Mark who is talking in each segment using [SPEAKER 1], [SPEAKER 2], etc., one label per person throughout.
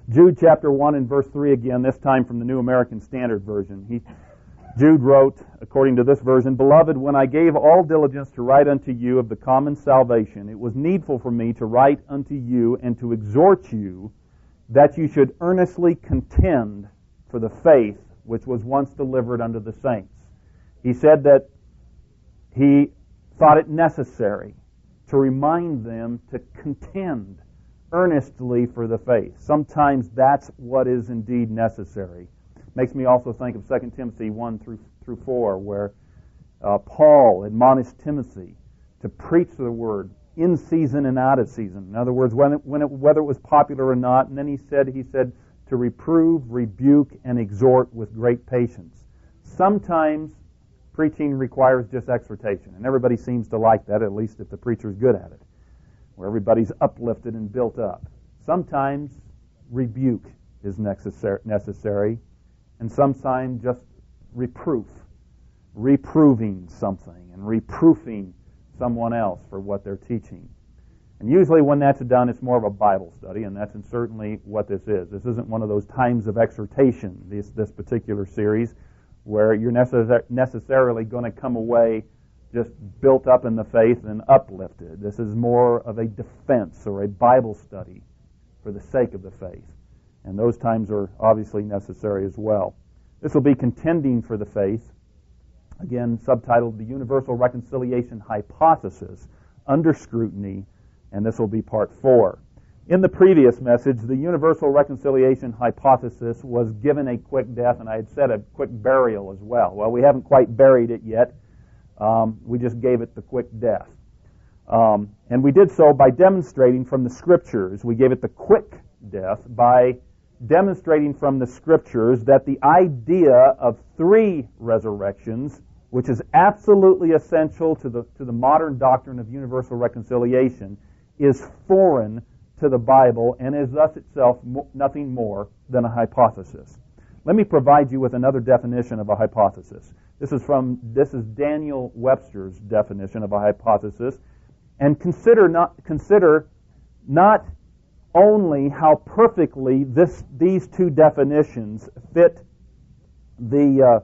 [SPEAKER 1] Jude chapter 1 and verse 3 again, this time from the New American Standard Version. Jude wrote, according to this version, "Beloved, when I gave all diligence to write unto you of the common salvation, it was needful for me to write unto you and to exhort you that you should earnestly contend for the faith which was once delivered unto the saints." He said that he thought it necessary to remind them to contend earnestly for the faith. Sometimes that's what is indeed necessary. Makes me also think of 2 Timothy 1 through 4, where Paul admonished Timothy to preach the word in season and out of season. In other words, whether it was popular or not. And then he said to reprove, rebuke, and exhort with great patience. Sometimes preaching requires just exhortation, and everybody seems to like that, at least if the preacher's good at it, where everybody's uplifted and built up. Sometimes rebuke is necessary, and sometimes just reproof, reproving something and reproofing someone else for what they're teaching. And usually when that's done, it's more of a Bible study, and that's certainly what this is. This isn't one of those times of exhortation, this particular series, where you're necessarily going to come away just built up in the faith and uplifted. This is more of a defense or a Bible study for the sake of the faith. And those times are obviously necessary as well. This will be contending for the faith, again subtitled The Universal Reconciliation Hypothesis Under Scrutiny, and this will be part 4. In the previous message, the Universal Reconciliation Hypothesis was given a quick death, and I had said a quick burial as well. Well, we haven't quite buried it yet. We just gave it the quick death. And we did so by demonstrating from the Scriptures. We gave it the quick death by demonstrating from the Scriptures that the idea of 3 resurrections, which is absolutely essential to the modern doctrine of universal reconciliation, is foreign to the Bible and is thus itself nothing more than a hypothesis. Let me provide you with another definition of a hypothesis. This is Daniel Webster's definition of a hypothesis, and consider not only how perfectly these two definitions fit the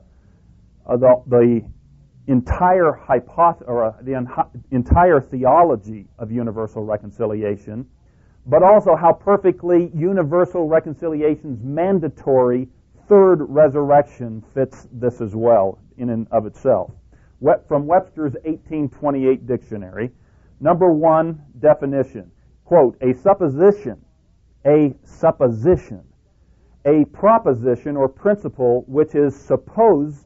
[SPEAKER 1] entire the entire theology of universal reconciliation, but also how perfectly universal reconciliation's mandatory third resurrection fits this as well in and of itself. From Webster's 1828 dictionary, number 1 definition, quote, a supposition, a proposition or principle which is supposed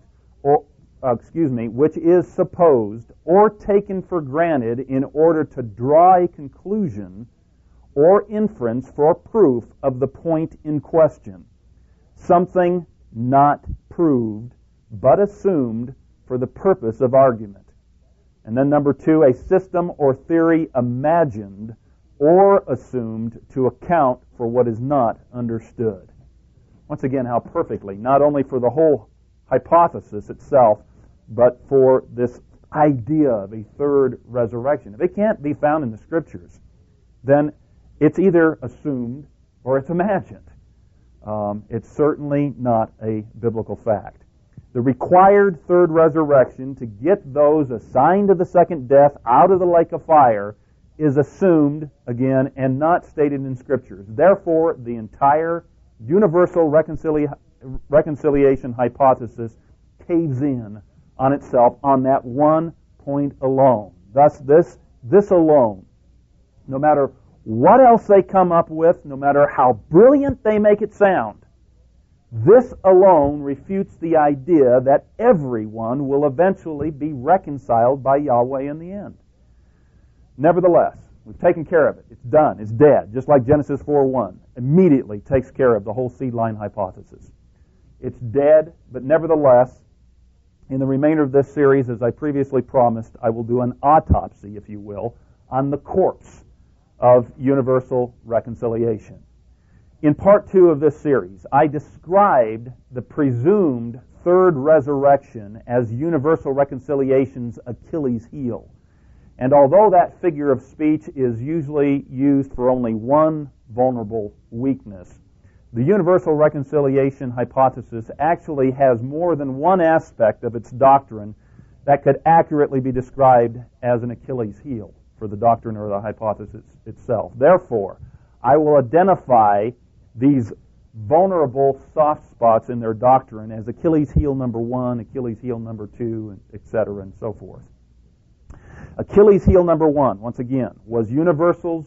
[SPEAKER 1] or taken for granted in order to draw a conclusion or inference for proof of the point in question. Something not proved, but assumed for the purpose of argument. And then number 2, a system or theory imagined or assumed to account for what is not understood. Once again, how perfectly, not only for the whole hypothesis itself, but for this idea of a third resurrection. If it can't be found in the Scriptures, then it's either assumed or it's imagined. It's certainly not a biblical fact. The required third resurrection to get those assigned to the second death out of the lake of fire is assumed, again, and not stated in Scriptures. Therefore, the entire universal reconciliation hypothesis caves in on itself on that one point alone. Thus, this alone, no matter what else they come up with, no matter how brilliant they make it sound, this alone refutes the idea that everyone will eventually be reconciled by Yahweh in the end. Nevertheless, we've taken care of it. It's done. It's dead. Just like Genesis 4:1 immediately takes care of the whole seed line hypothesis. It's dead, but nevertheless, in the remainder of this series, as I previously promised, I will do an autopsy, if you will, on the corpse of universal reconciliation. In part 2 of this series, I described the presumed third resurrection as universal reconciliation's Achilles heel. And although that figure of speech is usually used for only one vulnerable weakness, the universal reconciliation hypothesis actually has more than one aspect of its doctrine that could accurately be described as an Achilles heel for the doctrine or the hypothesis itself. Therefore, I will identify these vulnerable soft spots in their doctrine as Achilles heel number 1, Achilles heel number 2, etc., and so forth. Achilles heel number 1, once again, was universal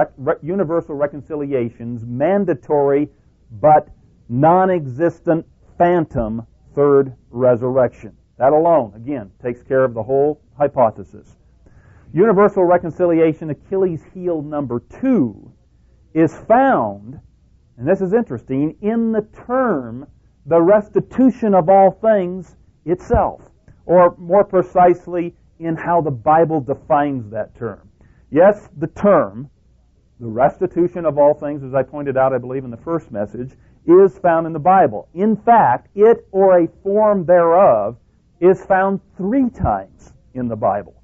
[SPEAKER 1] reconciliation's mandatory but non-existent phantom third resurrection. That alone, again, takes care of the whole hypothesis. Universal reconciliation Achilles heel number 2 is found, and this is interesting, in the term, the restitution of all things itself, or more precisely, in how the Bible defines that term. Yes, the term, the restitution of all things, as I pointed out, I believe, in the first message, is found in the Bible. In fact, it or a form thereof is found 3 times in the Bible.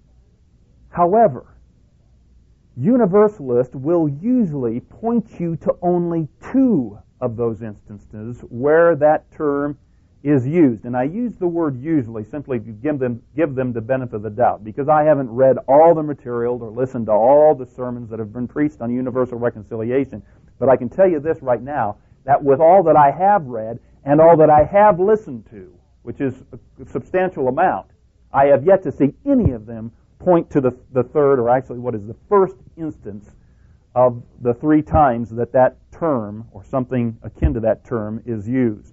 [SPEAKER 1] However, Universalists will usually point you to only 2 of those instances where that term is used. And I use the word usually simply to give them the benefit of the doubt, because I haven't read all the material or listened to all the sermons that have been preached on universal reconciliation. But I can tell you this right now, that with all that I have read and all that I have listened to, which is a substantial amount, I have yet to see any of them point to the third, or actually what is the first instance of the 3 times that term, or something akin to that term, is used.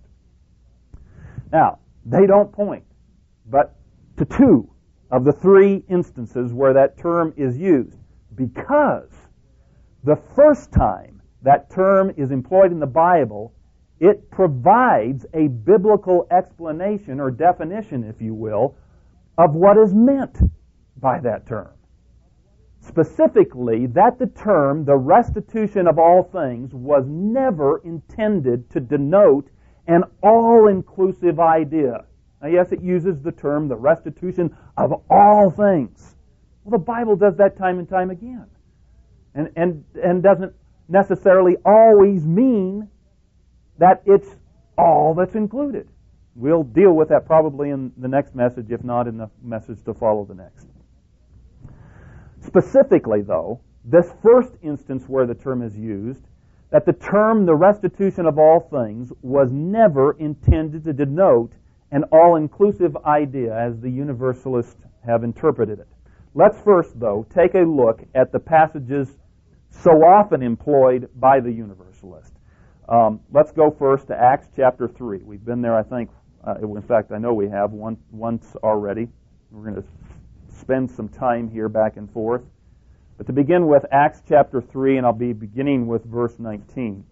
[SPEAKER 1] Now, they don't point but to 2 of the 3 instances where that term is used, because the first time that term is employed in the Bible, it provides a biblical explanation or definition, if you will, of what is meant by that term. Specifically, that the term, the restitution of all things, was never intended to denote an all-inclusive idea. Now, yes, it uses the term, the restitution of all things. Well, the Bible does that time and time again. And doesn't necessarily always mean that it's all that's included. We'll deal with that probably in the next message, if not in the message to follow the next. Specifically, though, this first instance where the term is used, that the term, the restitution of all things, was never intended to denote an all-inclusive idea as the Universalists have interpreted it. Let's first, though, take a look at the passages so often employed by the Universalist. Let's go first to Acts chapter 3. We've been there, I think, in fact, I know we have once already. We're going to spend some time here back and forth. But to begin with, Acts chapter 3, and I'll be beginning with verse 19.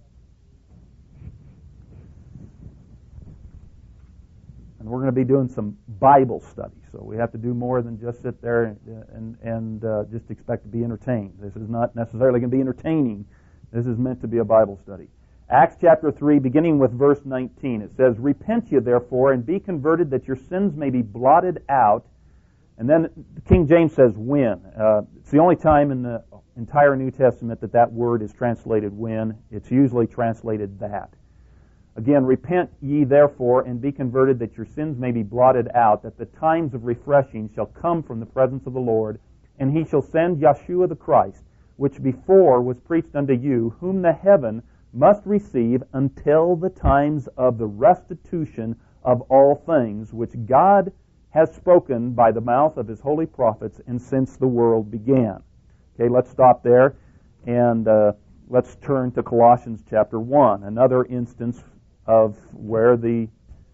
[SPEAKER 1] And we're going to be doing some Bible study, so we have to do more than just sit there and just expect to be entertained. This is not necessarily going to be entertaining. This is meant to be a Bible study. Acts chapter 3, beginning with verse 19, it says, "Repent ye therefore, and be converted, that your sins may be blotted out." And then King James says, "when." It's the only time in the entire New Testament that word is translated "when." It's usually translated "that." Again, "Repent ye therefore, and be converted, that your sins may be blotted out, that the times of refreshing shall come from the presence of the Lord, and he shall send Yeshua the Christ, which before was preached unto you, whom the heaven must receive until the times of the restitution of all things, which God has spoken by the mouth of his holy prophets, and since the world began." Okay, let's stop there, and let's turn to Colossians chapter 1, another instance of where the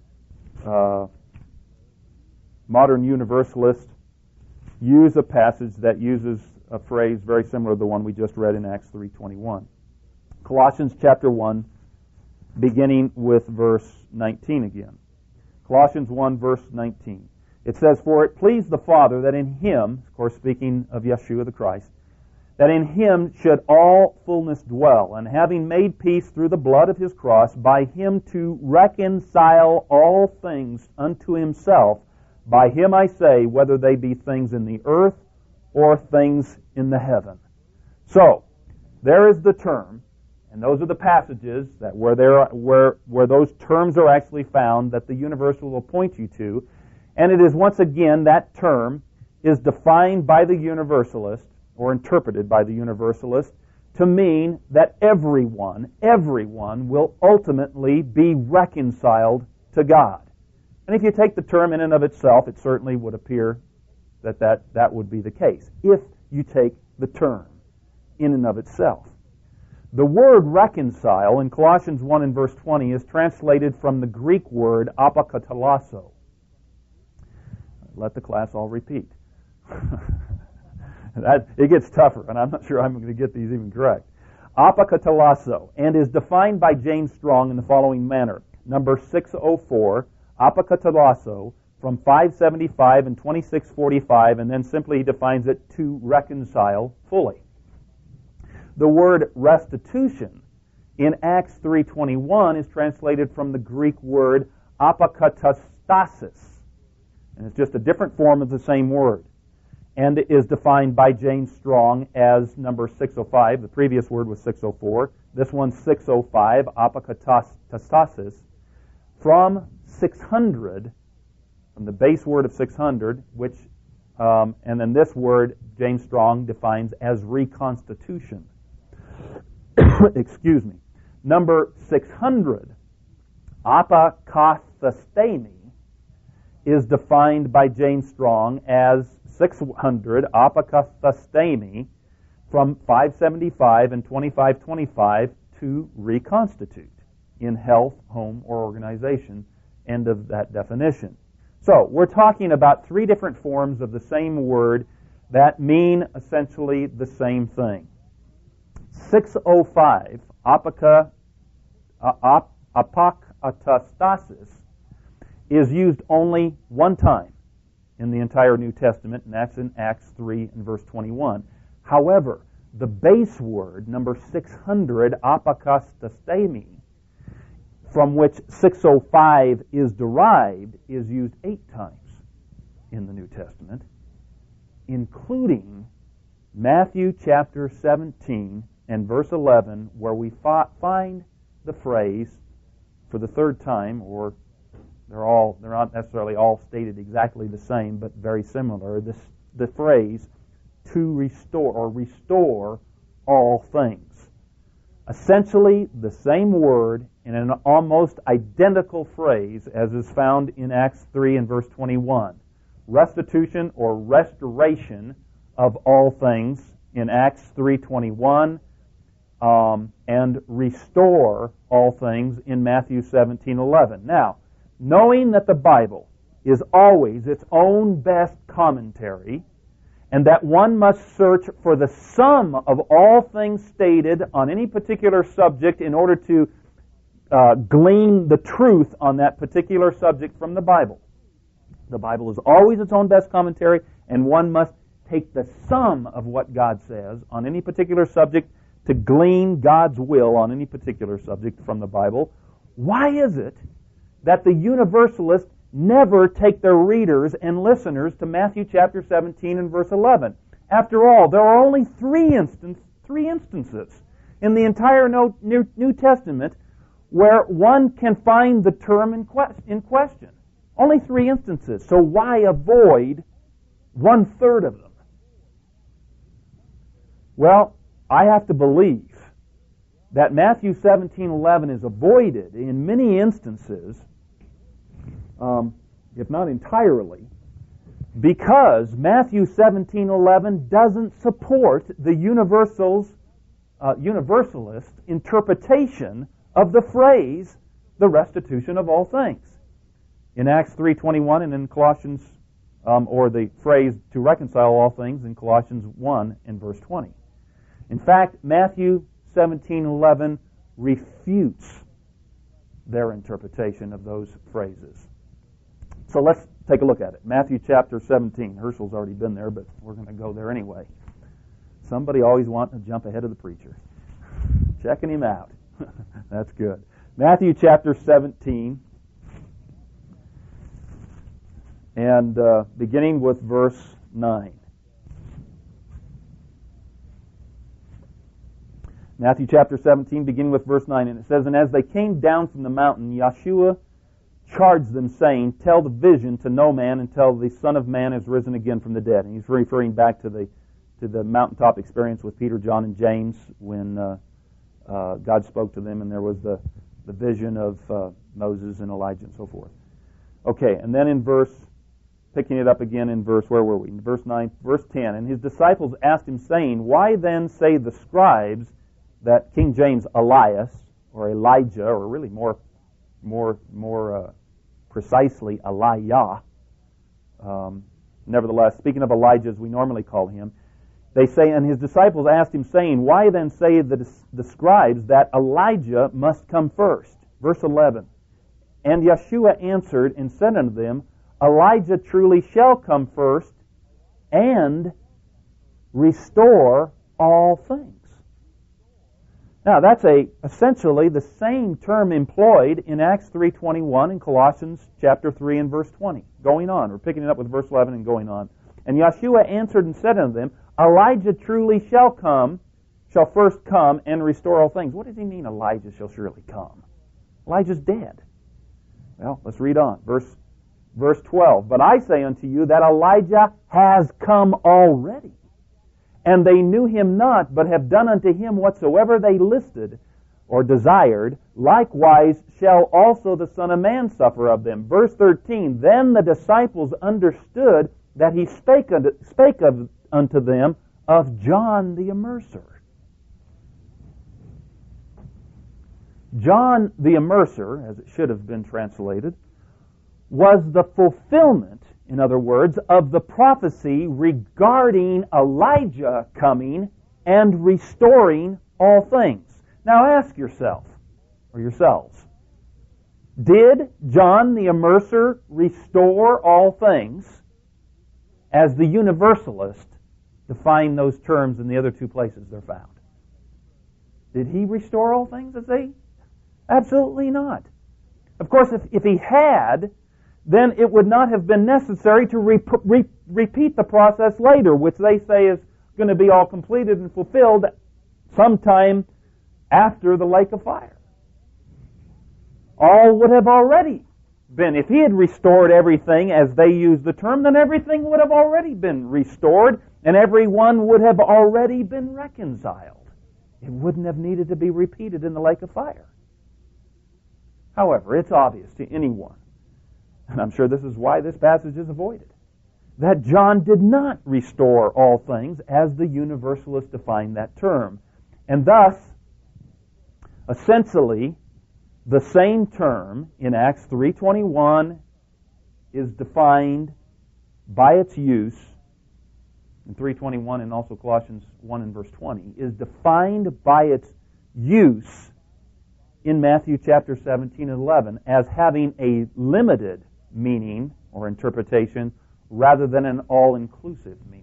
[SPEAKER 1] modern Universalists use a passage that uses a phrase very similar to the one we just read in Acts 3:21. Colossians chapter 1, beginning with verse 19 again. Colossians 1, verse 19. It says, "For it pleased the Father that in him," of course speaking of Yeshua the Christ, "that in him should all fullness dwell, and having made peace through the blood of his cross, by him to reconcile all things unto himself. By him I say, whether they be things in the earth or things in the heaven." So, there is the term, And those are the passages that where those terms are actually found that the universal will point you to. And it is once again that term is defined by the universalist or interpreted by the universalist to mean that everyone will ultimately be reconciled to God. And if you take the term in and of itself, it certainly would appear that would be the case, if you take the term in and of itself. The word reconcile in Colossians 1 and verse 20 is translated from the Greek word apokatallasso. Let the class all repeat. It gets tougher, and I'm not sure I'm going to get these even correct. Apokatallasso, and is defined by James Strong in the following manner. Number 604, apokatallasso, from 575 and 2645, and then simply he defines it to reconcile fully. The word restitution in Acts 3:21 is translated from the Greek word apokatastasis, and it's just a different form of the same word, and it is defined by James Strong as number 605. The previous word was 604. This one's 605, apokatastasis, from 600, from the base word of 600, which, and then this word James Strong defines as reconstitution. Excuse me. Number 600, apokatastaimi, is defined by James Strong as 600, apokatastaimi, from 575 and 2525 to reconstitute in health, home, or organization. End of that definition. So, we're talking about three different forms of the same word that mean essentially the same thing. 605, apokatastasis, is used only one time in the entire New Testament, and that's in Acts 3 and verse 21. However, the base word, number 600, apokatastaimi, from which 605 is derived, is used 8 times in the New Testament, including Matthew chapter 17 and verse 11, where we find the phrase for the third time, or they're not necessarily all stated exactly the same, but very similar, the phrase to restore, or restore all things. Essentially the same word in an almost identical phrase as is found in Acts 3 and verse 21. Restitution or restoration of all things in Acts 3:21, and restore all things in Matthew 17:11. Now, knowing that the Bible is always its own best commentary, and that one must search for the sum of all things stated on any particular subject in order to glean the truth on that particular subject from the Bible. The Bible is always its own best commentary, and one must take the sum of what God says on any particular subject to glean God's will on any particular subject from the Bible. Why is it that the universalists never take their readers and listeners to Matthew chapter 17 and verse 11? After all, there are only three instances in the entire New Testament where one can find the term in question. Only 3 instances. So why avoid 1/3 of them? Well, I have to believe that Matthew 17:11 is avoided in many instances, if not entirely, because Matthew 17:11 doesn't support the universalist interpretation of the phrase, the restitution of all things. In Acts 3:21 and in Colossians, or the phrase to reconcile all things in Colossians 1 and verse 20. In fact, Matthew 17:11 refutes their interpretation of those phrases. So let's take a look at it. Matthew chapter 17. Herschel's already been there, but we're going to go there anyway. Somebody always wanting to jump ahead of the preacher. Checking him out. That's good. Matthew chapter 17, and beginning with verse 9. Matthew chapter 17, beginning with verse 9, and it says, "And as they came down from the mountain, Yeshua charged them, saying, Tell the vision to no man until the Son of Man is risen again from the dead." And he's referring back to the mountaintop experience with Peter, John, and James when God spoke to them, and there was the vision of Moses and Elijah and so forth. Okay, and then picking it up again in where were we? In verse 9, verse 10, "And his disciples asked him, saying, Why then say the scribes that," King James, Elias, or Elijah, or really more precisely, Elijah. Nevertheless, speaking of Elijah as we normally call him, they say, "And his disciples asked him, saying, Why then say the scribes that Elijah must come first?" Verse 11, "And Yeshua answered and said unto them, Elijah truly shall come first and restore all things." Now, that's essentially the same term employed in Acts 3:21 and Colossians chapter 3 and verse 20. Going on, we're picking it up with verse 11 and going on. "And Yeshua answered and said unto them, Elijah truly shall first come and restore all things." What does he mean, Elijah shall surely come? Elijah's dead. Well, let's read on. Verse 12, "But I say unto you that Elijah has come already. And they knew him not, but have done unto him whatsoever they listed or desired. Likewise shall also the Son of Man suffer of them." Verse 13, "Then the disciples understood that he spake unto them of John the Immerser." John the Immerser, as it should have been translated, was the fulfillment, in other words, of the prophecy regarding Elijah coming and restoring all things. Now ask yourself, or yourselves, did John the Immerser restore all things as the Universalist define those terms in the other two places they're found? Did he restore all things as they? Absolutely not. Of course, if he had, then it would not have been necessary to repeat the process later, which they say is going to be all completed and fulfilled sometime after the lake of fire. All would have already been, if he had restored everything as they use the term, then everything would have already been restored and everyone would have already been reconciled. It wouldn't have needed to be repeated in the lake of fire. However, it's obvious to anyone, and I'm sure this is why this passage is avoided, that John did not restore all things as the Universalists define that term. And thus, essentially, the same term in Acts 3:21 is defined by its use, in 3:21 and also Colossians 1 and verse 20, is defined by its use in Matthew chapter 17 and 11 as having a limited meaning or interpretation rather than an all-inclusive meaning.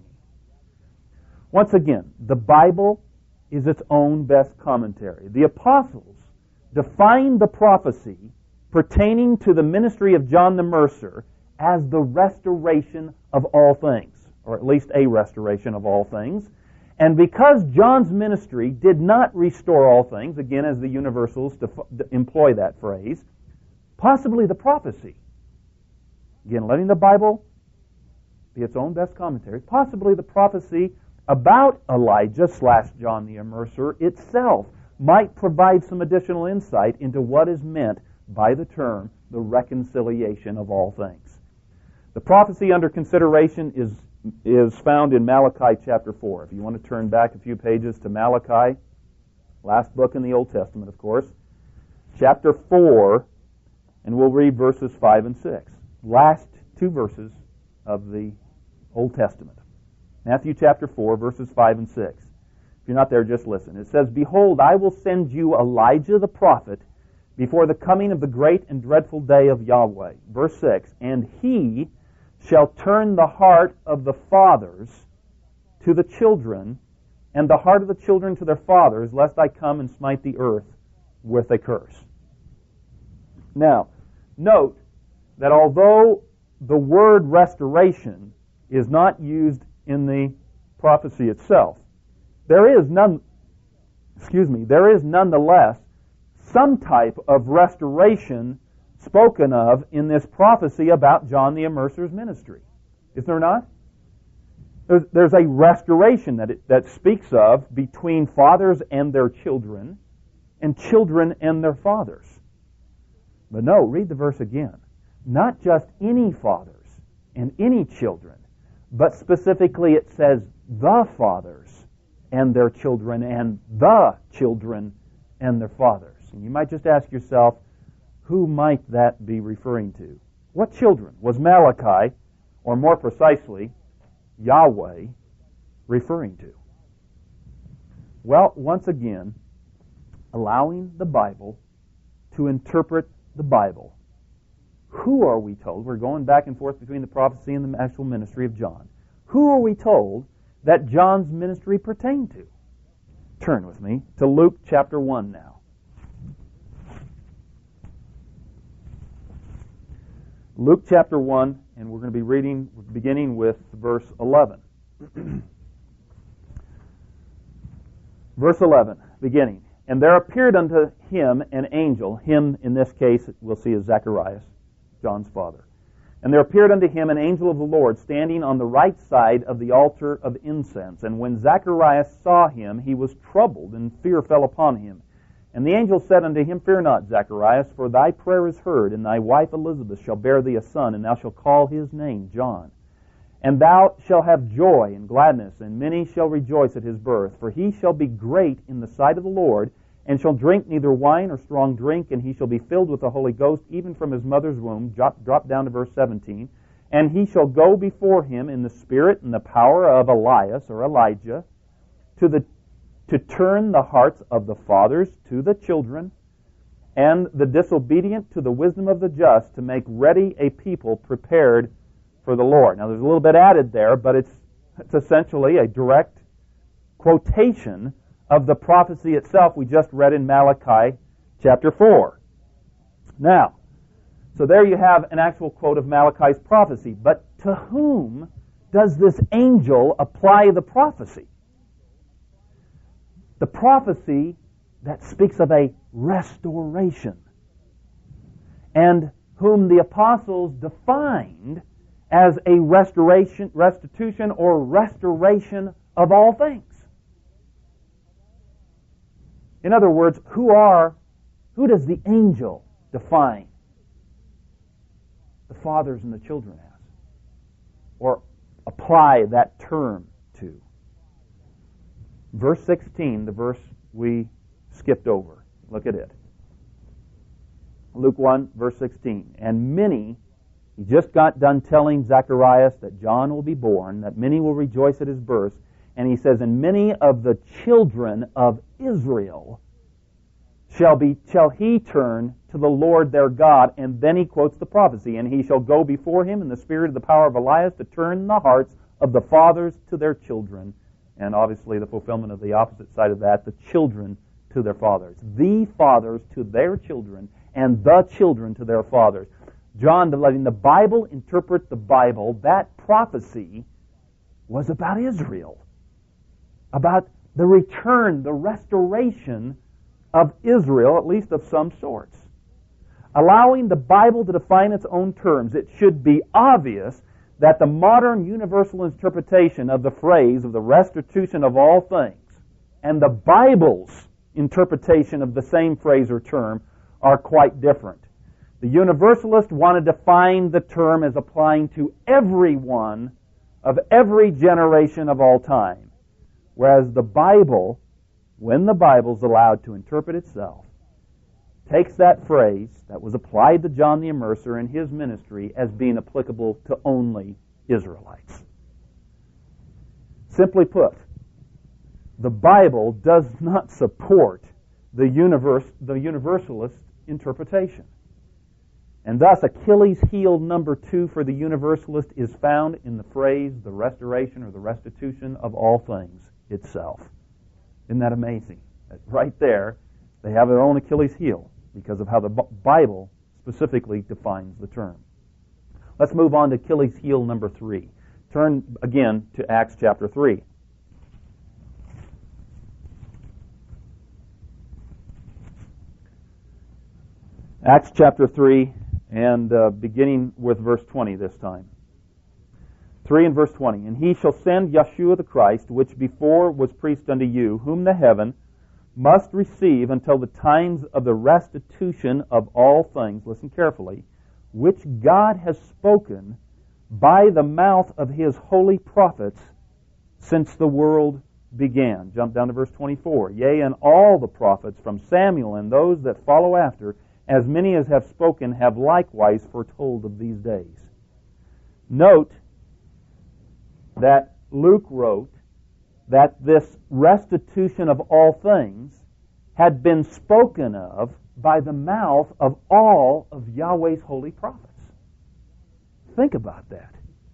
[SPEAKER 1] Once again, the Bible is its own best commentary. The apostles defined the prophecy pertaining to the ministry of John the Immerser as the restoration of all things, or at least a restoration of all things. And because John's ministry did not restore all things, again, as the Universals employ that phrase, possibly the prophecy, again, letting the Bible be its own best commentary, possibly the prophecy about Elijah / John the Immerser itself might provide some additional insight into what is meant by the term, the reconciliation of all things. The prophecy under consideration is found in Malachi chapter 4. If you want to turn back a few pages to Malachi, last book in the Old Testament, of course, chapter 4, and we'll read verses 5 and 6. Last two verses of the Old Testament. Matthew chapter 4, verses 5 and 6. If you're not there, just listen. It says, "Behold, I will send you Elijah the prophet before the coming of the great and dreadful day of Yahweh." Verse 6, "And he shall turn the heart of the fathers to the children, and the heart of the children to their fathers, lest I come and smite the earth with a curse." Now, note that although the word restoration is not used in the prophecy itself, there is there is nonetheless some type of restoration spoken of in this prophecy about John the Immerser's ministry. Is there not? There's a restoration that speaks of between fathers and their children, and children and their fathers. But no, read the verse again. Not just any fathers and any children, but specifically it says the fathers and their children and the children and their fathers. And you might just ask yourself, who might that be referring to? What children was Malachi, or more precisely, Yahweh, referring to? Well, once again, allowing the Bible to interpret the Bible. Who are we told? We're going back and forth between the prophecy and the actual ministry of John. Who are we told that John's ministry pertained to? Turn with me to Luke chapter 1 now. Luke chapter 1, and we're going to be reading, beginning with verse 11. Verse 11, beginning. And there appeared unto him an angel, him in this case we'll see as Zacharias, John's father. And there appeared unto him an angel of the Lord, standing on the right side of the altar of incense. And when Zacharias saw him, he was troubled, and fear fell upon him. And the angel said unto him, Fear not, Zacharias, for thy prayer is heard, and thy wife Elizabeth shall bear thee a son, and thou shalt call his name John. And thou shalt have joy and gladness, and many shall rejoice at his birth. For he shall be great in the sight of the Lord, and shall drink neither wine or strong drink, and he shall be filled with the Holy Ghost, even from his mother's womb. Drop down to verse 17. And he shall go before him in the spirit and the power of Elias, or Elijah, to turn the hearts of the fathers to the children, and the disobedient to the wisdom of the just, to make ready a people prepared for the Lord. Now there's a little bit added there, but it's essentially a direct quotation of the prophecy itself we just read in Malachi chapter 4. Now, so there you have an actual quote of Malachi's prophecy, but to whom does this angel apply the prophecy? The prophecy that speaks of a restoration, and whom the apostles defined as a restitution or restoration of all things. In other words, who does the angel define the fathers and the children as, or apply that term to? Verse 16, the verse we skipped over. Look at it. Luke 1, verse 16. And many, he just got done telling Zacharias that John will be born, that many will rejoice at his birth. And he says, and many of the children of Israel shall he turn to the Lord their God. And then he quotes the prophecy. And he shall go before him in the spirit of the power of Elias, to turn the hearts of the fathers to their children. And obviously the fulfillment of the opposite side of that, the children to their fathers. The fathers to their children, and the children to their fathers. John, letting the Bible interpret the Bible, that prophecy was about Israel. About the return, the restoration of Israel, at least of some sorts. Allowing the Bible to define its own terms, it should be obvious that the modern universal interpretation of the phrase of the restitution of all things and the Bible's interpretation of the same phrase or term are quite different. The universalist wanted to define the term as applying to everyone of every generation of all time, whereas the Bible, when the Bible's allowed to interpret itself, takes that phrase that was applied to John the Immerser in his ministry as being applicable to only Israelites. Simply put, the Bible does not support the universalist interpretation. And thus, Achilles' heel number 2 for the universalist is found in the phrase, the restoration or the restitution of all things itself. Isn't that amazing? Right there, they have their own Achilles' heel because of how the Bible specifically defines the term. Let's move on to Achilles' heel number 3. Turn again to Acts chapter 3. Acts chapter 3, and beginning with verse 20 this time. 3 and verse 20. And he shall send Yeshua the Christ, which before was preached unto you, whom the heaven must receive until the times of the restitution of all things, listen carefully, which God has spoken by the mouth of his holy prophets since the world began. Jump down to verse 24. Yea, and all the prophets from Samuel and those that follow after, as many as have spoken, have likewise foretold of these days. Note that Luke wrote that this restitution of all things had been spoken of by the mouth of all of Yahweh's holy prophets. Think about that.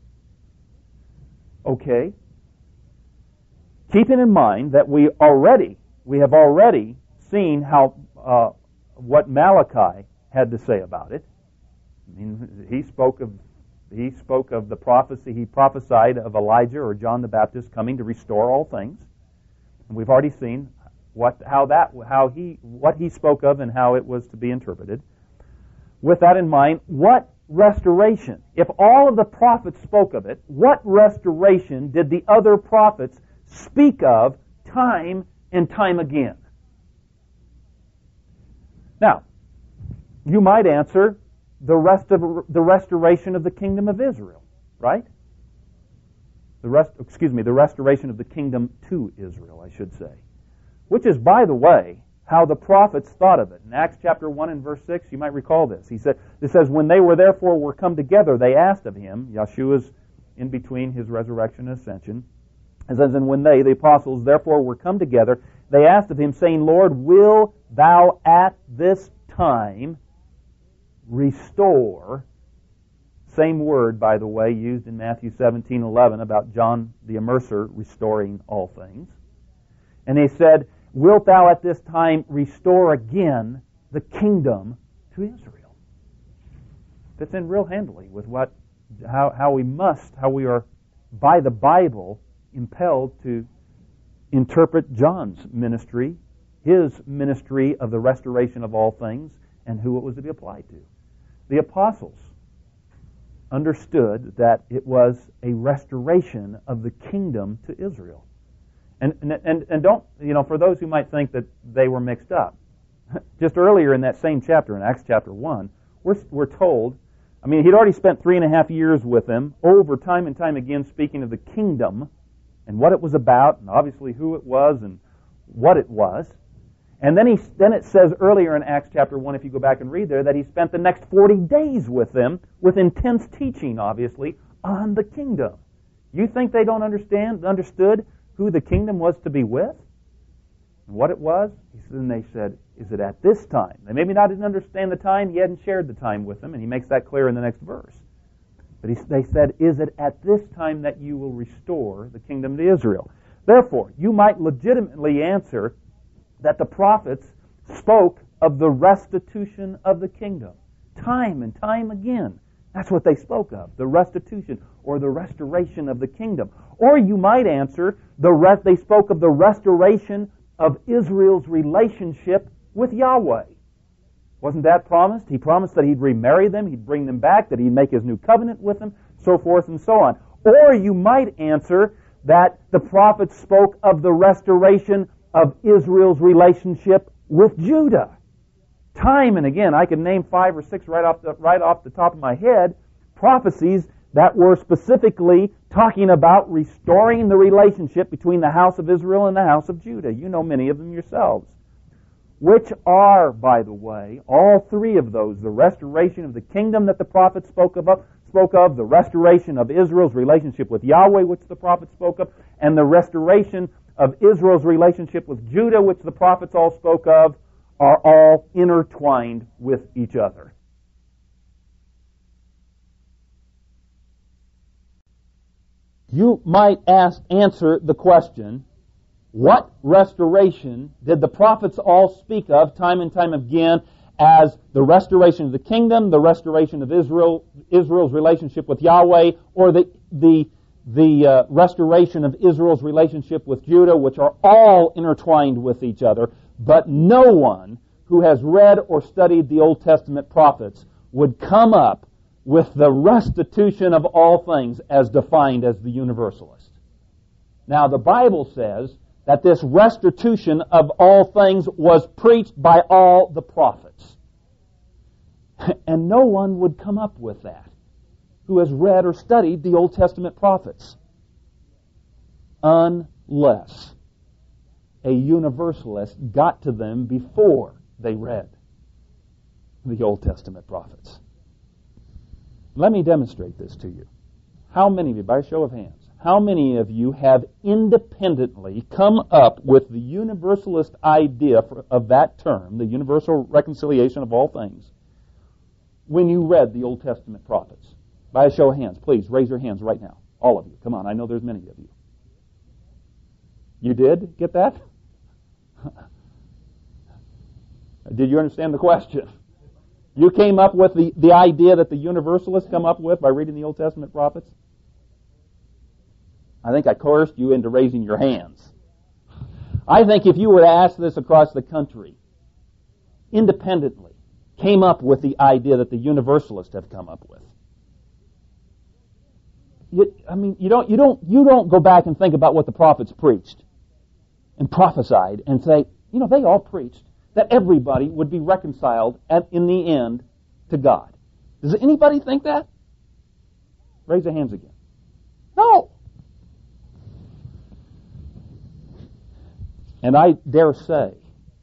[SPEAKER 1] Okay? Keeping in mind that we have already seen how what Malachi had to say about it. I mean, he spoke of the prophecy. He prophesied of Elijah or John the Baptist coming to restore all things, and we've already seen what he spoke of and how it was to be interpreted. With that in mind, what restoration? If all of the prophets spoke of it, what restoration did the other prophets speak of time and time again? Now, you might answer the restoration of the kingdom of Israel, right? The restoration of the kingdom to Israel, I should say. Which is, by the way, how the prophets thought of it. In Acts chapter 1 and verse 6, you might recall this. It says, when they were come together, they asked of him, Yeshua's in between his resurrection and ascension. It says, and when they, the apostles, therefore were come together, they asked of him, saying, Lord, will thou at this time restore, same word, by the way, used in Matthew 17:11 about John the Immerser restoring all things. And he said, wilt thou at this time restore again the kingdom to Israel? Fits in real handily with how we are by the Bible impelled to interpret John's ministry, his ministry of the restoration of all things, and who it was to be applied to. The apostles understood that it was a restoration of the kingdom to Israel. And don't, for those who might think that they were mixed up, just earlier in that same chapter, in Acts chapter 1, we're told, he'd already spent 3.5 years with them, over time and time again speaking of the kingdom and what it was about, and obviously who it was and what it was. And then it says earlier in Acts chapter 1, if you go back and read there, that he spent the next 40 days with them, with intense teaching, obviously, on the kingdom. You think they understood who the kingdom was to be with? And what it was? And they said, is it at this time? They maybe not didn't understand the time. He hadn't shared the time with them, and he makes that clear in the next verse. But they said, is it at this time that you will restore the kingdom to Israel? Therefore, you might legitimately answer that the prophets spoke of the restitution of the kingdom. Time and time again. That's what they spoke of, the restitution or the restoration of the kingdom. Or you might answer, they spoke of the restoration of Israel's relationship with Yahweh. Wasn't that promised? He promised that he'd remarry them, he'd bring them back, that he'd make his new covenant with them, so forth and so on. Or you might answer that the prophets spoke of the restoration of Israel's relationship with Judah. Time and again, I can name 5 or 6 right off the top of my head, prophecies that were specifically talking about restoring the relationship between the house of Israel and the house of Judah. You know many of them yourselves. Which are, by the way, all 3 of those, the restoration of the kingdom that the prophets spoke of, the restoration of Israel's relationship with Yahweh, which the prophets spoke of, and the restoration of Israel's relationship with Judah, which the prophets all spoke of, are all intertwined with each other. You might answer the question, what restoration did the prophets all speak of time and time again as the restoration of the kingdom, the restoration of Israel's relationship with Yahweh, or the restoration of Israel's relationship with Judah, which are all intertwined with each other, but no one who has read or studied the Old Testament prophets would come up with the restitution of all things as defined as the universalist. Now, the Bible says that this restitution of all things was preached by all the prophets. And no one would come up with that who has read or studied the Old Testament prophets, unless a universalist got to them before they read the Old Testament prophets. Let me demonstrate this to you. How many of you, by a show of hands, how many of you have independently come up with the universalist idea of that term, the universal reconciliation of all things, when you read the Old Testament prophets? By a show of hands, please raise your hands right now. All of you. Come on, I know there's many of you. You did get that? Did you understand the question? You came up with the idea that the universalists come up with by reading the Old Testament prophets? I think I coerced you into raising your hands. I think if you were to ask this across the country, independently, came up with the idea that the universalists have come up with. You don't go back and think about what the prophets preached and prophesied and say, they all preached that everybody would be reconciled in the end to God. Does anybody think that? Raise your hands again. No. And I dare say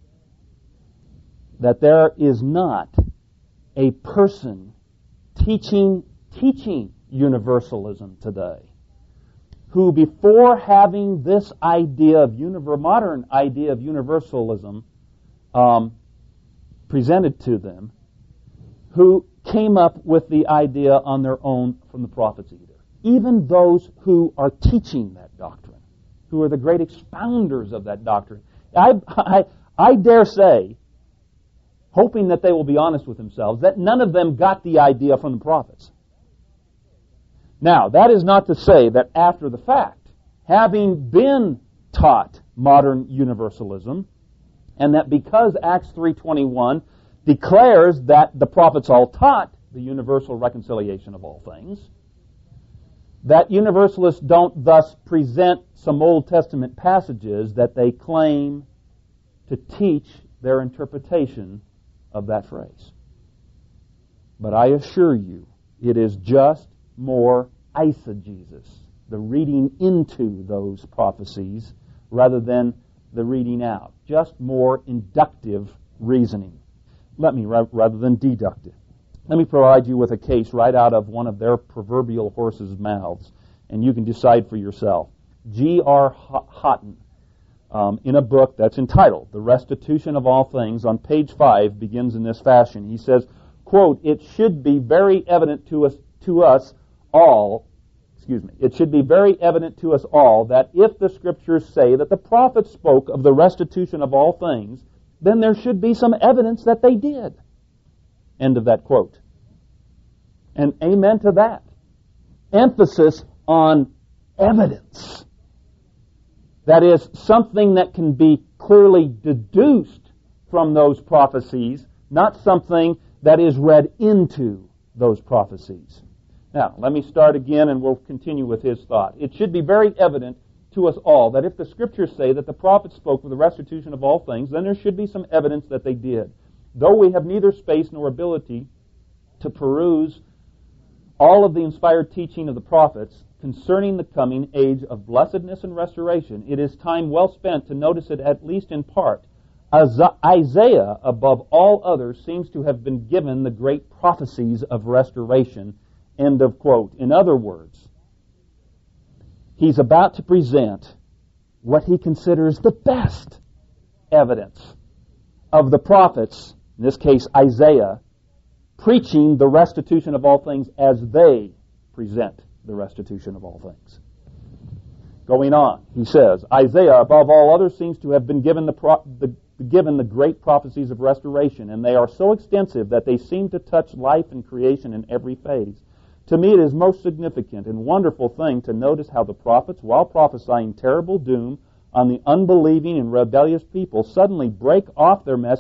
[SPEAKER 1] that there is not a person teaching universalism today who, before having this idea of modern idea of universalism presented to them, who came up with the idea on their own from the prophets either. Even those who are teaching that doctrine, who are the great expounders of that doctrine. I dare say, hoping that they will be honest with themselves, that none of them got the idea from the prophets. Now, that is not to say that after the fact, having been taught modern universalism, and that because Acts 3:21 declares that the prophets all taught the universal reconciliation of all things, that universalists don't thus present some Old Testament passages that they claim to teach their interpretation of that phrase. But I assure you, it is just more eisegesis, the reading into those prophecies, rather than the reading out. Just more inductive reasoning. Rather than deductive. Let me provide you with a case right out of one of their proverbial horses' mouths, and you can decide for yourself. G.R. Houghton, in a book that's entitled The Restitution of All Things, on page 5, begins in this fashion. He says, quote, it should be very evident to us all that if the Scriptures say that the prophets spoke of the restitution of all things, then there should be some evidence that they did. End of that quote. And amen to that. Emphasis on evidence. That is, something that can be clearly deduced from those prophecies, not something that is read into those prophecies. Now, let me start again and we'll continue with his thought. It should be very evident to us all that if the Scriptures say that the prophets spoke of the restitution of all things, then there should be some evidence that they did. Though we have neither space nor ability to peruse all of the inspired teaching of the prophets concerning the coming age of blessedness and restoration, it is time well spent to notice it at least in part. Isaiah, above all others, seems to have been given the great prophecies of restoration. End of quote. In other words, he's about to present what he considers the best evidence of the prophets, in this case Isaiah, preaching the restitution of all things as they present the restitution of all things. Going on, he says, Isaiah, above all others, seems to have been given the great prophecies of restoration, and they are so extensive that they seem to touch life and creation in every phase. To me, it is most significant and wonderful thing to notice how the prophets, while prophesying terrible doom on the unbelieving and rebellious people, suddenly break off their message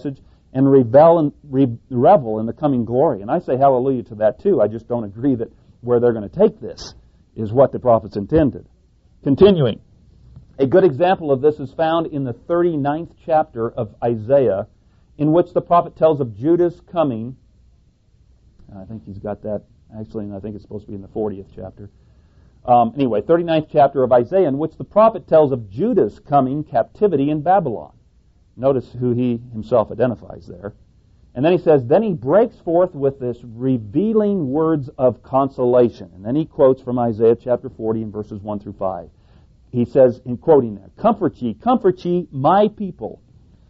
[SPEAKER 1] and revel in the coming glory. And I say hallelujah to that too. I just don't agree that where they're going to take this is what the prophets intended. Continuing. A good example of this is found in the 39th chapter of Isaiah, in which the prophet tells of Judah's coming. I think he's got that actually, and I think it's supposed to be in the 40th chapter. Anyway, 39th chapter of Isaiah, in which the prophet tells of Judah's coming captivity in Babylon. Notice who he himself identifies there. And then he says, then he breaks forth with this revealing words of consolation. And then he quotes from Isaiah chapter 40 in verses 1 through 5. He says, in quoting there, comfort ye, my people,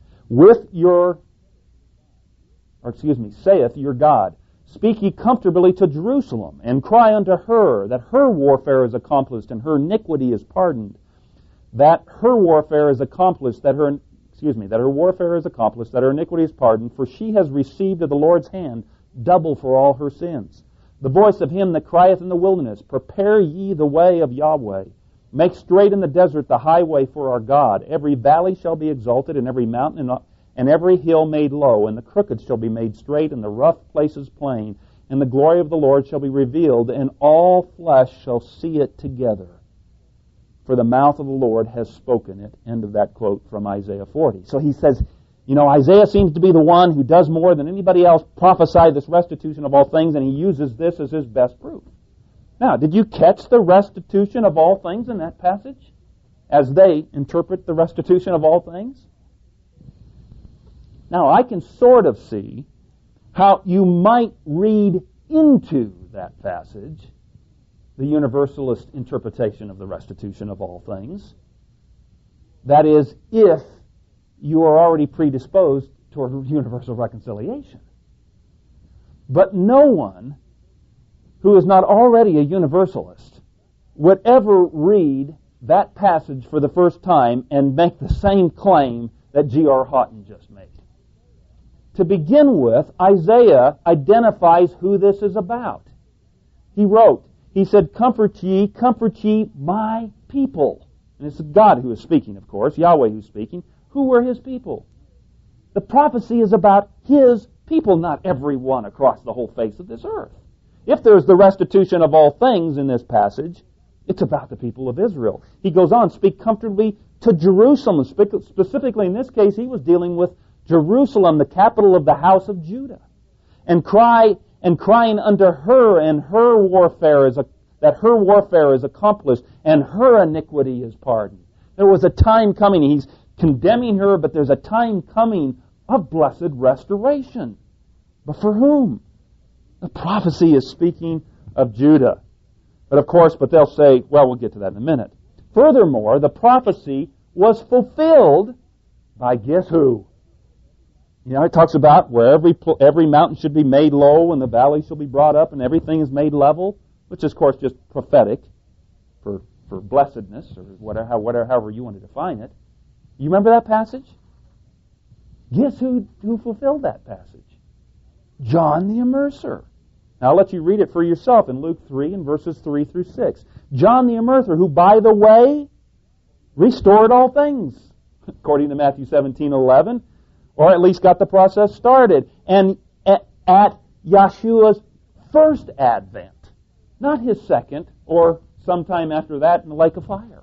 [SPEAKER 1] saith your God. Speak ye comfortably to Jerusalem, and cry unto her that her warfare is accomplished, and her iniquity is pardoned. That her warfare is accomplished, that her warfare is accomplished, that her iniquity is pardoned, for she has received of the Lord's hand double for all her sins. The voice of him that crieth in the wilderness, prepare ye the way of Yahweh. Make straight in the desert the highway for our God. Every valley shall be exalted, and every mountain and every hill made low, and the crooked shall be made straight, and the rough places plain, and the glory of the Lord shall be revealed, and all flesh shall see it together. For the mouth of the Lord has spoken it. End of that quote from Isaiah 40. So he says, Isaiah seems to be the one who does more than anybody else prophesy this restitution of all things, and he uses this as his best proof. Now, did you catch the restitution of all things in that passage as they interpret the restitution of all things? Now, I can sort of see how you might read into that passage the universalist interpretation of the restitution of all things. That is, if you are already predisposed toward universal reconciliation. But no one who is not already a universalist would ever read that passage for the first time and make the same claim that G.R. Houghton just made. To begin with, Isaiah identifies who this is about. He said, comfort ye, my people. And it's God who is speaking, of course, Yahweh who's speaking. Who were his people? The prophecy is about his people, not everyone across the whole face of this earth. If there's the restitution of all things in this passage, it's about the people of Israel. He goes on, speak comfortably to Jerusalem. Specifically in this case, he was dealing with Jerusalem, the capital of the house of Judah, and crying unto her, and her warfare that her warfare is accomplished, and her iniquity is pardoned. There was a time coming. He's condemning her, but there's a time coming of blessed restoration. But for whom? The prophecy is speaking of Judah. But they'll say, well, we'll get to that in a minute. Furthermore, the prophecy was fulfilled by guess who? It talks about where every mountain should be made low, and the valley shall be brought up, and everything is made level, which is, of course, just prophetic for blessedness, or however you want to define it. You remember that passage? Guess who fulfilled that passage? John the Immerser. Now I'll let you read it for yourself in Luke 3 and verses 3 through 6. John the Immerser, who, by the way, restored all things, according to Matthew 17:11, or at least got the process started. And at Yeshua's first advent, not his second, or sometime after that in the lake of fire.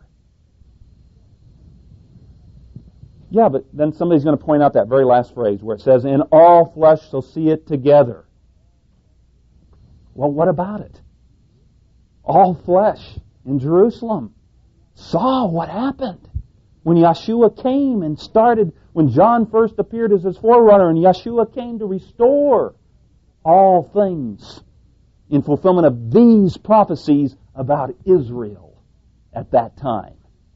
[SPEAKER 1] Yeah, but then somebody's going to point out that very last phrase where it says, and all flesh shall see it together. Well, what about it? All flesh in Jerusalem saw what happened when Yeshua came and started, when John first appeared as his forerunner, and Yeshua came to restore all things in fulfillment of these prophecies about Israel at that time.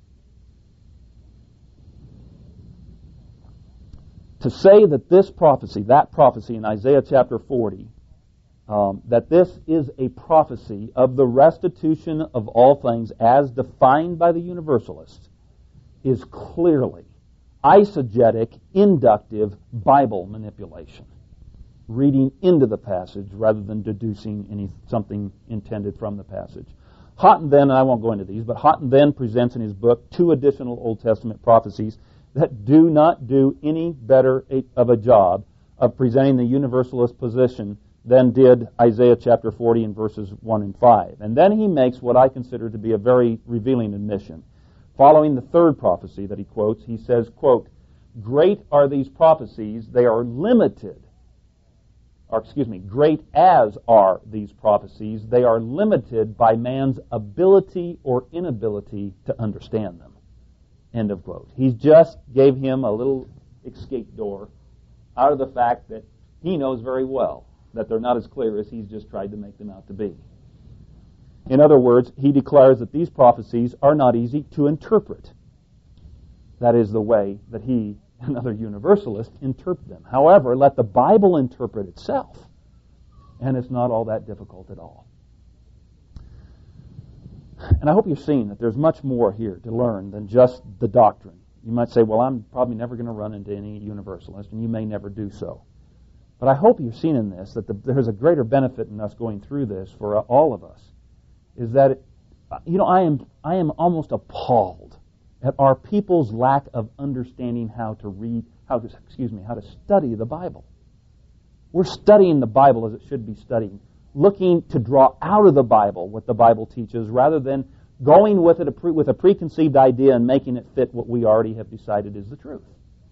[SPEAKER 1] To say that that prophecy in Isaiah chapter 40, that this is a prophecy of the restitution of all things as defined by the Universalists, is clearly eisegetic, inductive Bible manipulation. Reading into the passage rather than deducing something intended from the passage. Houghton then, and I won't go into these, but Houghton then presents in his book 2 additional Old Testament prophecies that do not do any better of a job of presenting the universalist position than did Isaiah chapter 40 and verses 1 and 5. And then he makes what I consider to be a very revealing admission. Following the third prophecy that he quotes, he says, quote, "Great are these prophecies, they are limited." Great as are these prophecies, they are limited by man's ability or inability to understand them. End of quote. He just gave him a little escape door out of the fact that he knows very well that they're not as clear as he's just tried to make them out to be. In other words, he declares that these prophecies are not easy to interpret. That is the way that he and other universalists interpret them. However, let the Bible interpret itself, and it's not all that difficult at all. And I hope you're seeing that there's much more here to learn than just the doctrine. You might say, well, I'm probably never going to run into any universalist, and you may never do so. But I hope you're seeing in this that there's a greater benefit in us going through this for all of us, is that, I am almost appalled at our people's lack of understanding how to study the Bible. We're studying the Bible as it should be studied, looking to draw out of the Bible what the Bible teaches, rather than going with it with a preconceived idea and making it fit what we already have decided is the truth.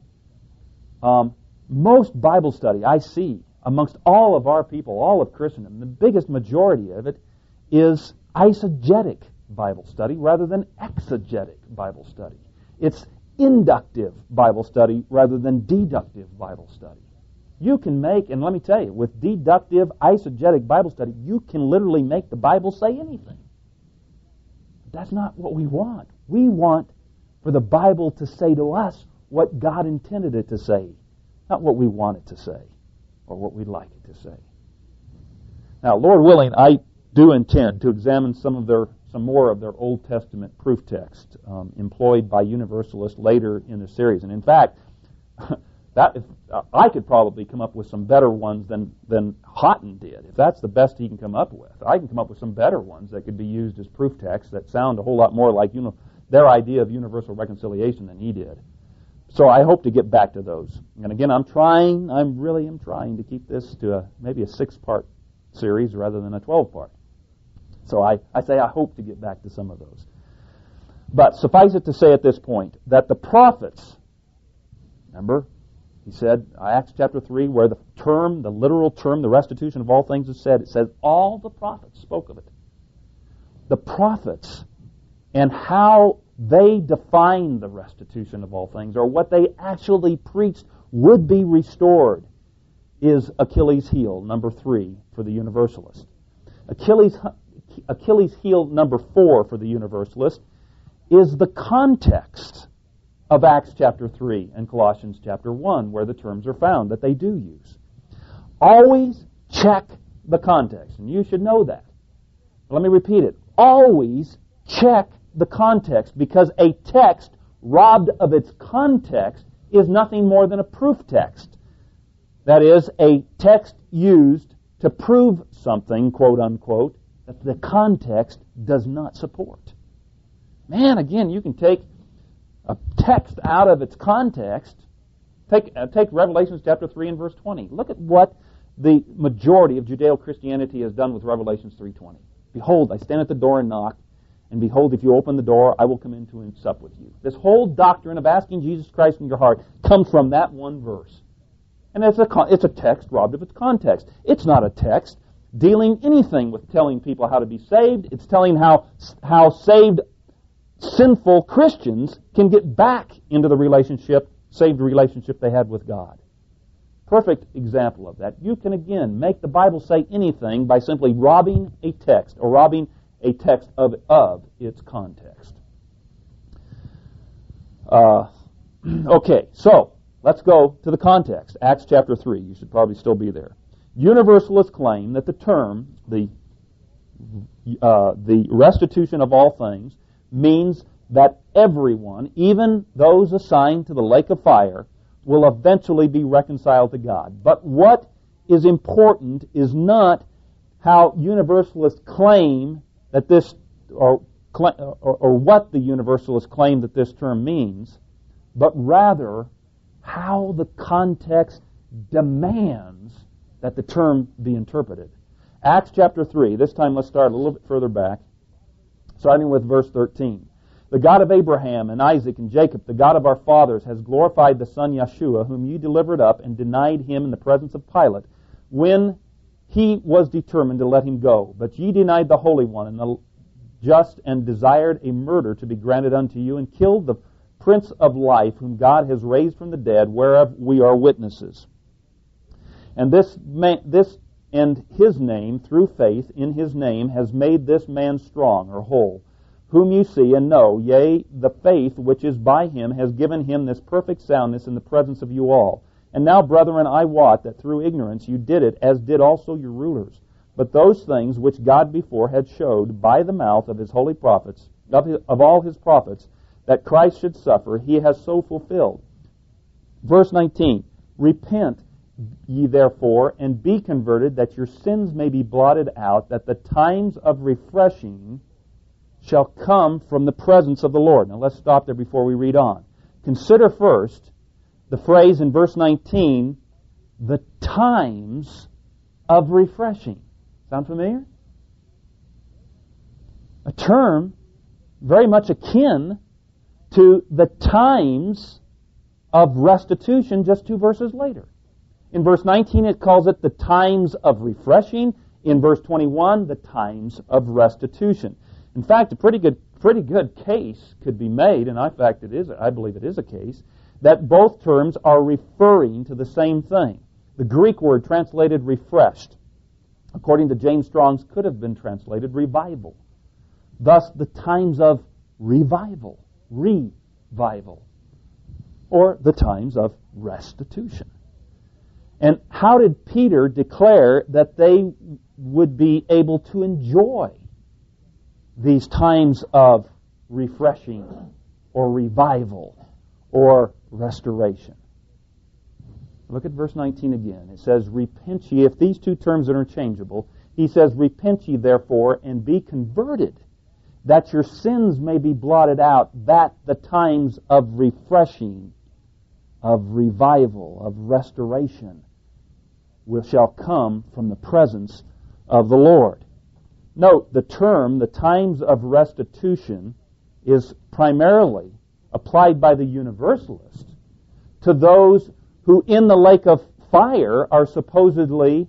[SPEAKER 1] Most Bible study I see amongst all of our people, all of Christendom, the biggest majority of it is eisegetic Bible study rather than exegetic Bible study. It's inductive Bible study rather than deductive Bible study. You can make, and let me tell you, with deductive, eisegetic Bible study, you can literally make the Bible say anything. That's not what we want. We want for the Bible to say to us what God intended it to say, not what we want it to say or what we'd like it to say. Now, Lord willing, I do intend to examine some more of their Old Testament proof text employed by Universalists later in the series. And in fact, I could probably come up with some better ones than Houghton did. If that's the best he can come up with, I can come up with some better ones that could be used as proof texts that sound a whole lot more like their idea of universal reconciliation than he did. So I hope to get back to those. And again, I really am trying to keep this to maybe a 6-part series rather than a 12-part. So I say I hope to get back to some of those. But suffice it to say at this point that the prophets, remember, he said, Acts chapter 3, where the literal term, the restitution of all things is said, it says all the prophets spoke of it. The prophets and how they defined the restitution of all things, or what they actually preached would be restored, is Achilles' heel, number 3, for the Universalist. Achilles' heel, number 4, for the Universalist, is the context of Acts chapter 3 and Colossians chapter 1, where the terms are found that they do use. Always check the context, and you should know that. Let me repeat it. Always check the context, because a text robbed of its context is nothing more than a proof text. That is, a text used to prove something, quote unquote, that the context does not support. Man, again, you can take a text out of its context. Take Revelation chapter 3 and verse 20. Look at what the majority of Judeo-Christianity has done with Revelation 3:20. Behold, I stand at the door and knock, and behold, if you open the door, I will come into and sup with you. This whole doctrine of asking Jesus Christ in your heart comes from that one verse. And it's a text robbed of its context. It's not a text dealing anything with telling people how to be saved. It's telling how saved sinful Christians can get back into the saved relationship they had with God. Perfect example of that. You can, again, make the Bible say anything by simply robbing a text, or robbing a text of its context. Okay, so let's go to the context. Acts chapter 3. You should probably still be there. Universalists claim that the term, the restitution of all things, means that everyone, even those assigned to the lake of fire, will eventually be reconciled to God. But what is important is not how Universalists claim that this, or what the Universalists claim that this term means, but rather how the context demands that the term be interpreted. Acts chapter 3, this time let's start a little bit further back, starting with verse 13. The God of Abraham and Isaac and Jacob, the God of our fathers, has glorified the Son Yeshua, whom you delivered up and denied him in the presence of Pilate, when he was determined to let him go. But ye denied the Holy One and the just, and desired a murder to be granted unto you, and killed the Prince of Life, whom God has raised from the dead, whereof we are witnesses. And this and his name, through faith in his name, has made this man strong, or whole, whom you see and know, yea, the faith which is by him has given him this perfect soundness in the presence of you all. And now, brethren, I wot that through ignorance you did it, as did also your rulers. But those things which God before had showed by the mouth of his holy prophets, of all his prophets, that Christ should suffer, he has so fulfilled. Verse 19, repent ye therefore, and be converted, that your sins may be blotted out, that the times of refreshing shall come from the presence of the Lord. Now let's stop there before we read on. Consider first the phrase in verse 19, the times of refreshing. Sound familiar? A term very much akin to the times of restitution just 2 verses later. In verse 19 it calls it the times of refreshing. In verse 21, the times of restitution. In fact, a pretty good case could be made, and in fact I believe it is a case, that both terms are referring to the same thing. The Greek word translated refreshed, according to James Strong's, could have been translated revival. Thus, the times of revival, or the times of restitution. And how did Peter declare that they would be able to enjoy these times of refreshing or revival or restoration? Look at verse 19 again. It says, repent ye. If these two terms are interchangeable, he says, repent ye therefore and be converted, that your sins may be blotted out, that the times of refreshing, of revival, of restoration shall come from the presence of the Lord. Note, the term, the times of restitution, is primarily applied by the Universalists to those who in the lake of fire are supposedly,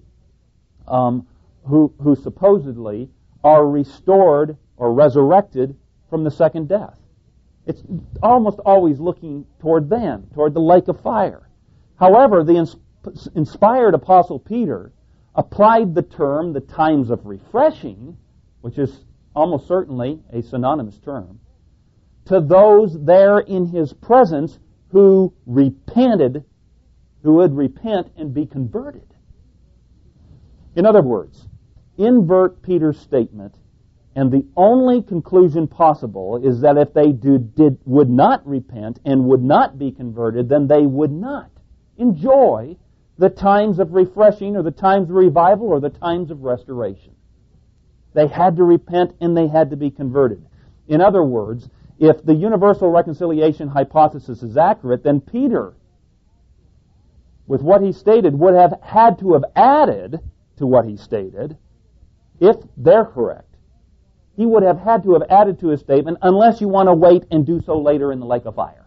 [SPEAKER 1] who supposedly are restored or resurrected from the second death. It's almost always looking toward them, toward the lake of fire. However, the inspired Apostle Peter applied the term, the times of refreshing, which is almost certainly a synonymous term, to those there in his presence who repented, who would repent and be converted. In other words, invert Peter's statement, and the only conclusion possible is that if they would not repent and would not be converted, then they would not enjoy the times of refreshing or the times of revival or the times of restoration. They had to repent and they had to be converted. In other words, if the universal reconciliation hypothesis is accurate, then Peter, with what he stated, would have had to have added to what he stated, if they're correct. He would have had to have added to his statement, unless you want to wait and do so later in the lake of fire.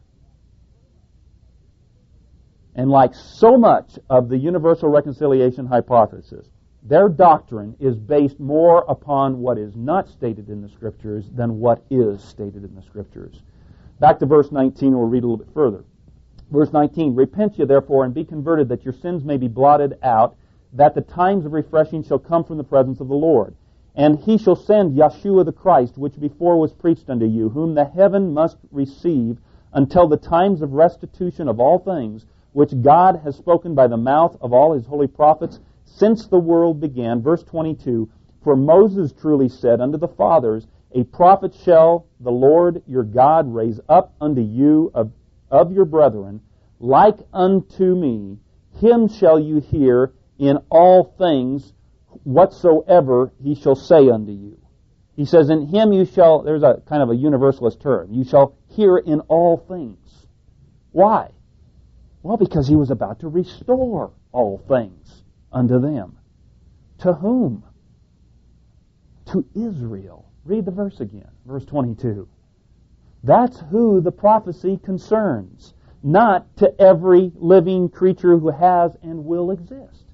[SPEAKER 1] And like so much of the universal reconciliation hypothesis, their doctrine is based more upon what is not stated in the Scriptures than what is stated in the Scriptures. Back to verse 19, we'll read a little bit further. Verse 19, repent ye therefore and be converted, that your sins may be blotted out, that the times of refreshing shall come from the presence of the Lord. And he shall send Yeshua the Christ, which before was preached unto you, whom the heaven must receive until the times of restitution of all things, which God has spoken by the mouth of all his holy prophets since the world began. Verse 22, for Moses truly said unto the fathers, a prophet shall the Lord your God raise up unto you of your brethren, like unto me. Him shall you hear in all things whatsoever he shall say unto you. He says, in him you shall, there's a kind of a universalist term, you shall hear in all things. Why? Well, because he was about to restore all things unto them. To whom? To Israel. Read the verse again, verse 22. That's who the prophecy concerns, not to every living creature who has and will exist.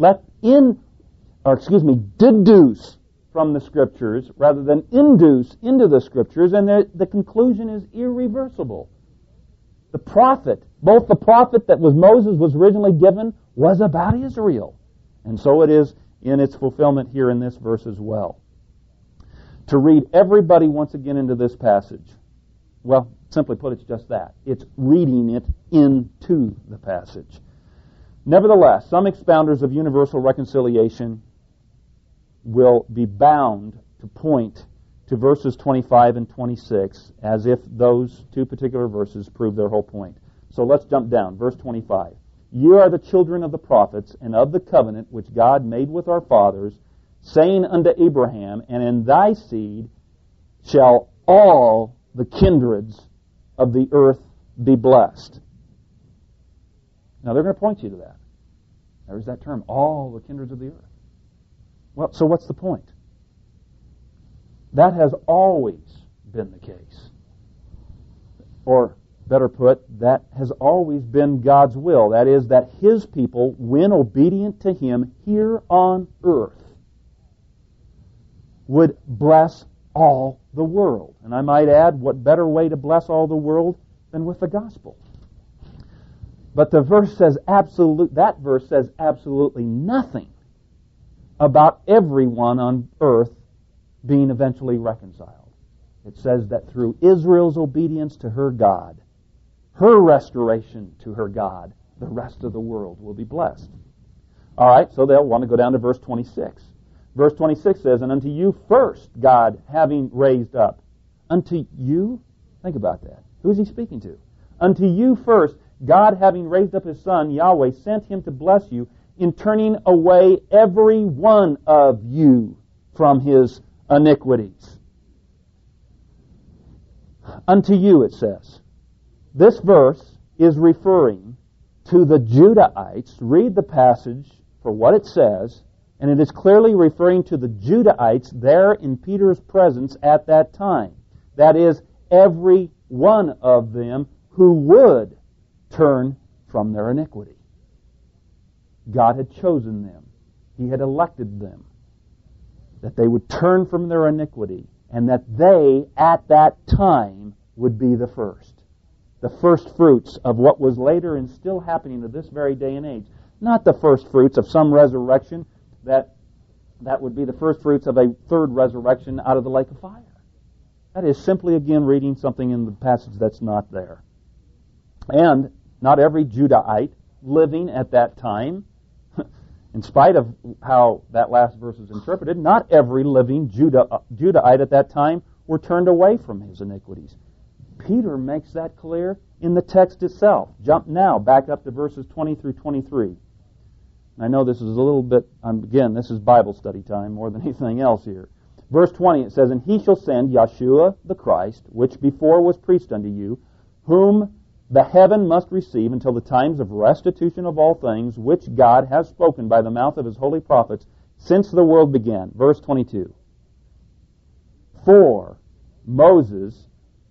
[SPEAKER 1] Deduce from the Scriptures rather than induce into the Scriptures, and the conclusion is irreversible. The prophet, both the prophet that Moses was originally given, was about Israel. And so it is in its fulfillment here in this verse as well. To read everybody once again into this passage, well, simply put, it's just that. It's reading it into the passage. Nevertheless, some expounders of universal reconciliation will be bound to point to verses 25 and 26 as if those two particular verses prove their whole point. So let's jump down. Verse 25. You are the children of the prophets and of the covenant which God made with our fathers, saying unto Abraham, and in thy seed shall all the kindreds of the earth be blessed. Now they're going to point you to that. There's that term, all the kindreds of the earth. Well, so what's the point? That has always been the case. Or, better put, that has always been God's will. That is, that His people, when obedient to Him here on earth, would bless all the world. And I might add, what better way to bless all the world than with the gospel? But that verse says absolutely nothing about everyone on earth being eventually reconciled. It says that through Israel's obedience to her God, her restoration to her God, the rest of the world will be blessed. All right, so they'll want to go down to verse 26. Verse 26 says, and unto you first, God, having raised up. Unto you? Think about that. Who's he speaking to? Unto you first, God, having raised up His Son, Yahweh, sent Him to bless you in turning away every one of you from his iniquities. Unto you, it says. This verse is referring to the Judahites. Read the passage for what it says, and it is clearly referring to the Judahites there in Peter's presence at that time. That is, every one of them who would turn from their iniquity. God had chosen them. He had elected them. That they would turn from their iniquity, and that they, at that time, would be the first. The first fruits of what was later and still happening to this very day and age. Not the first fruits of some resurrection that would be the first fruits of a third resurrection out of the lake of fire. That is simply, again, reading something in the passage that's not there. And not every Judahite living at that time, in spite of how that last verse is interpreted, not every living Judahite at that time were turned away from his iniquities. Peter makes that clear in the text itself. Jump now back up to verses 20 through 23. I know this is a little bit, again, this is Bible study time more than anything else here. Verse 20, it says, and he shall send Yeshua the Christ, which before was preached unto you, whom the heaven must receive until the times of restitution of all things, which God has spoken by the mouth of His holy prophets since the world began. Verse 22. For Moses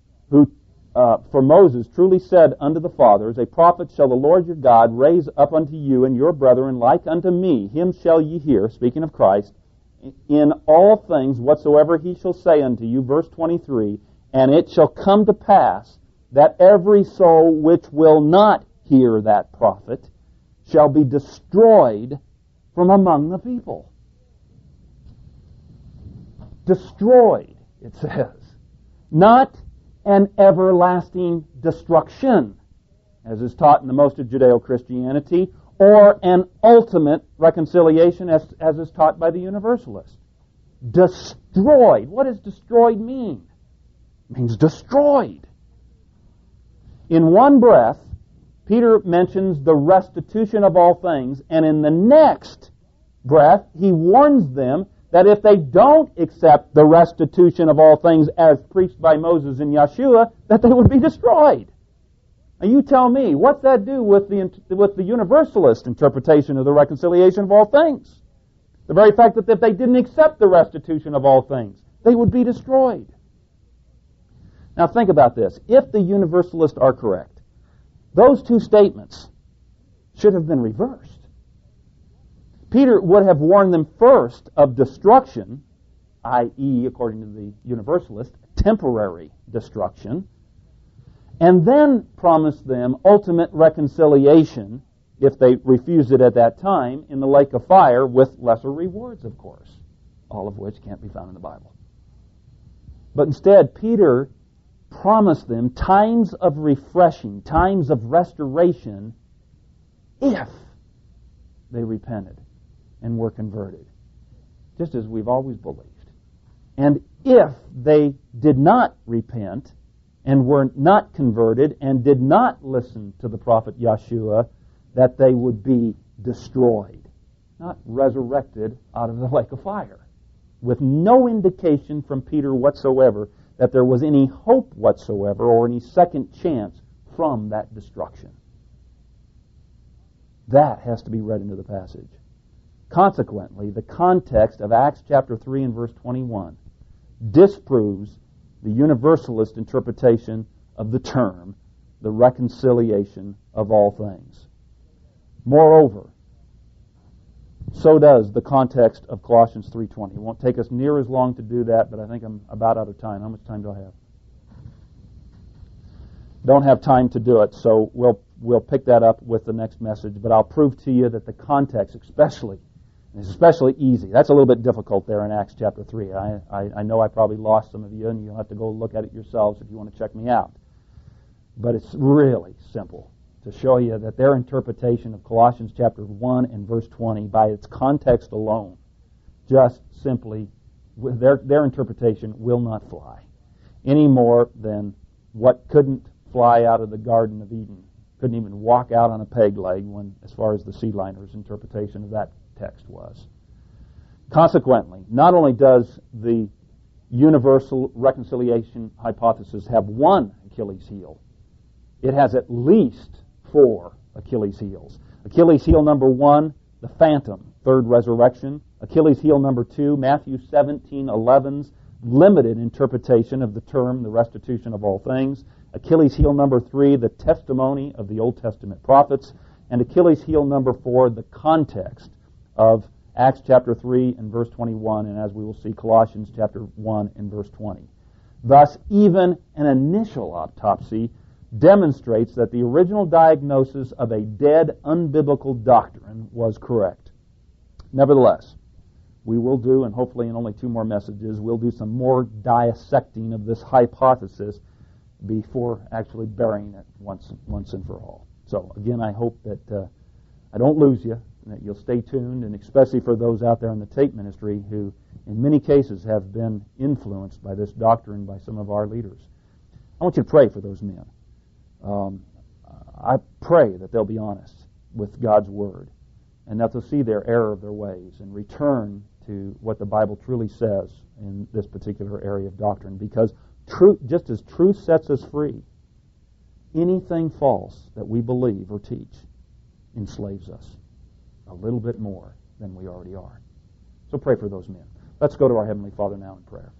[SPEAKER 1] truly said unto the fathers, a prophet shall the Lord your God raise up unto you and your brethren like unto me. Him shall ye hear, speaking of Christ, in all things whatsoever He shall say unto you. Verse 23. And it shall come to pass that every soul which will not hear that prophet shall be destroyed from among the people. Destroyed, it says. Not an everlasting destruction, as is taught in the most of Judeo-Christianity, or an ultimate reconciliation, as is taught by the Universalists. Destroyed. What does destroyed mean? It means destroyed. In one breath, Peter mentions the restitution of all things, and in the next breath, he warns them that if they don't accept the restitution of all things as preached by Moses and Yeshua, that they would be destroyed. Now you tell me, what's that do with the universalist interpretation of the reconciliation of all things? The very fact that if they didn't accept the restitution of all things, they would be destroyed. Now think about this. If the universalists are correct, those two statements should have been reversed. Peter would have warned them first of destruction, i.e., according to the universalist, temporary destruction, and then promised them ultimate reconciliation if they refused it at that time in the lake of fire with lesser rewards, of course, all of which can't be found in the Bible. But instead, Peter promised them times of refreshing, times of restoration, if they repented and were converted, just as we've always believed. And if they did not repent and were not converted and did not listen to the prophet Yeshua, that they would be destroyed, not resurrected out of the lake of fire, with no indication from Peter whatsoever that there was any hope whatsoever or any second chance from that destruction. That has to be read into the passage. Consequently, the context of Acts chapter 3 and verse 21 disproves the universalist interpretation of the term, the reconciliation of all things. Moreover, so does the context of Colossians 3:20. It won't take us near as long to do that, but I think I'm about out of time. How much time do I have? Don't have time to do it, so we'll pick that up with the next message, but I'll prove to you that the context is especially easy. That's a little bit difficult there in Acts chapter 3. I know I probably lost some of you, and you'll have to go look at it yourselves if you want to check me out. But it's really simple to show you that their interpretation of Colossians chapter 1 and verse 20, by its context alone, just simply, their interpretation will not fly, any more than what couldn't fly out of the Garden of Eden, couldn't even walk out on a peg leg when, as far as the sea liner's interpretation of that text was. Consequently, not only does the universal reconciliation hypothesis have one Achilles heel, it has at least 4 Achilles heels. Achilles heel number 1, the phantom, third resurrection. Achilles heel number 2, Matthew 17:11's limited interpretation of the term, the restitution of all things. Achilles heel number 3, the testimony of the Old Testament prophets. And Achilles heel number 4, the context of Acts chapter 3 and verse 21, and as we will see, Colossians chapter 1 and verse 20. Thus, even an initial autopsy demonstrates that the original diagnosis of a dead, unbiblical doctrine was correct. Nevertheless, we will do, and hopefully in only 2 more messages, we'll do some more dissecting of this hypothesis before actually burying it once and for all. So, again, I hope that I don't lose you, and that you'll stay tuned, and especially for those out there in the tape ministry who, in many cases, have been influenced by this doctrine by some of our leaders. I want you to pray for those men. I pray that they'll be honest with God's Word and that they'll see their error of their ways and return to what the Bible truly says in this particular area of doctrine, because truth, just as truth sets us free, anything false that we believe or teach enslaves us a little bit more than we already are. So pray for those men. Let's go to our Heavenly Father now in prayer.